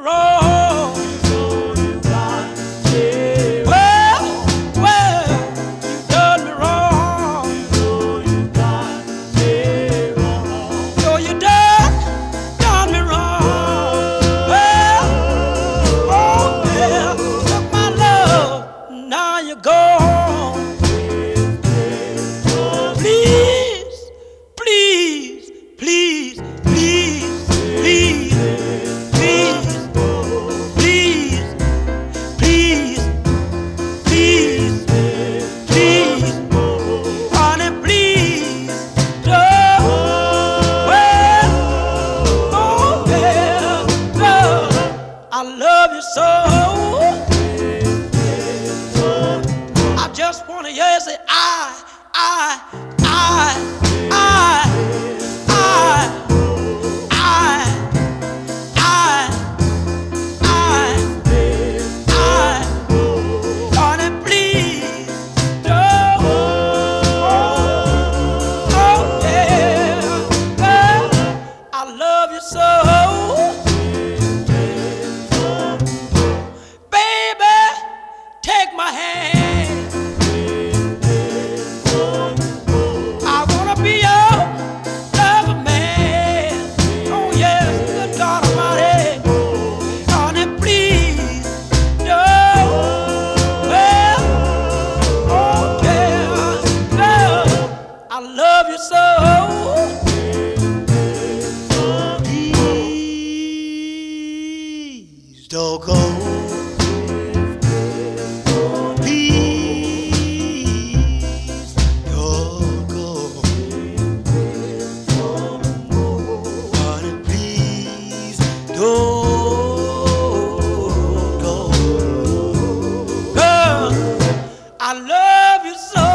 wrong. Well, you done me wrong. So you done me wrong. Well, oh yeah, took my love, now you're gone. Please, please, please, please, please, please, please, please, please, please, honey, please, don't. Well, oh yeah, love, I love you so. I just wanna hear you say I, I, I, I, honey, please, don't. Oh, yeah, girl, I love you so. Baby, take my hand. I wanna be your lover man. Oh yes, good God Almighty, honey, please, don't. Well, oh yeah, love, I love you so. Please don't go. Please don't go. Honey, please don't go. Girl, I love you so.